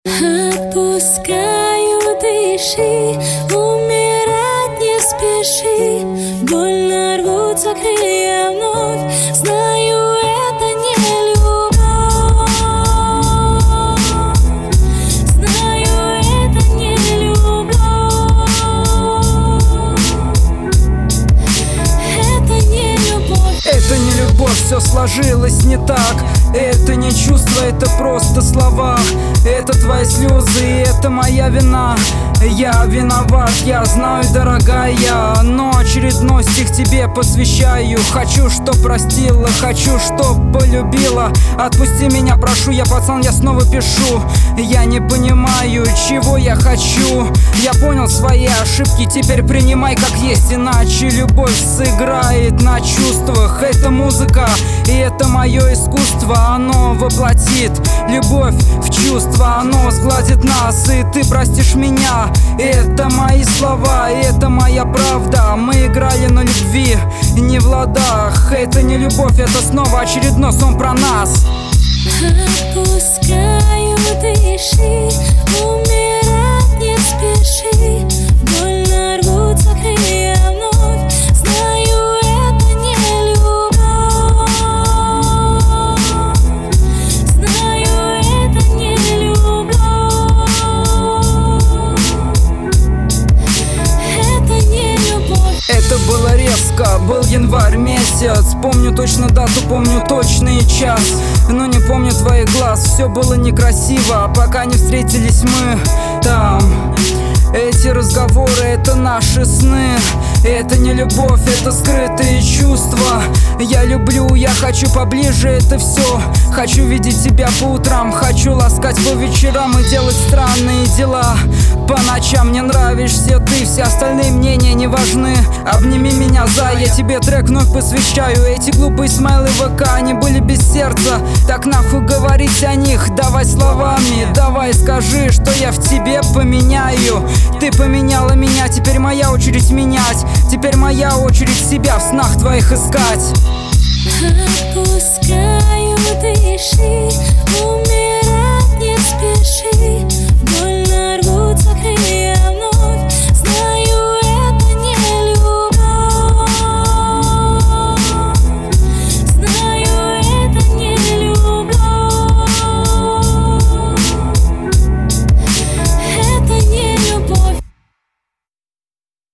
Отпускаю, дыши, умирать не спеши. Больно рвутся крылья вновь. Знаю, это не любовь. Знаю, это не любовь. Это не любовь. Это не любовь, все сложилось не так. Это не чувство, это просто слова. Это твои слезы, это моя вина. Я виноват, я знаю, дорогая, но очередной стих тебе посвящаю. Хочу, чтоб простила, хочу, чтоб полюбила. Отпусти меня, прошу, я пацан, я снова пишу. Я не понимаю, чего я хочу. Я понял свои ошибки, теперь принимай как есть. Иначе любовь сыграет на чувствах. Это музыка, и это мое искусство. Оно воплотит любовь в чувства, оно сгладит нас, и ты простишь меня. Это мои слова, это моя правда. Мы играли на любви, не в ладах. Это не любовь, это снова очередной сон про нас. Отпускаю, дыши, умирать не спеши. Больно рвутся крылья вновь. Знаю, это не любовь. Знаю, это не любовь. Это не любовь. Это было резко, был январь месяц. Помню точно дату, помню точный час, но не помню твоих глаз. Все было некрасиво, пока не встретились мы там. Эти разговоры — это наши сны. Это не любовь, это скрытые чувства. Я люблю, я хочу поближе, это все. Хочу видеть тебя по утрам, хочу ласкать по вечерам и делать странные дела. По ночам мне нравишься ты, все остальные мнения не важны. Обними меня, за, я тебе трек вновь посвящаю. Эти глупые смайлы ВК, они были без сердца. Так нахуй говорить о них, давай словами. Давай скажи, что я в тебе поменяю. Ты поменяла меня, теперь моя очередь менять. Теперь моя очередь себя в снах твоих искать. Отпускаю, дыши.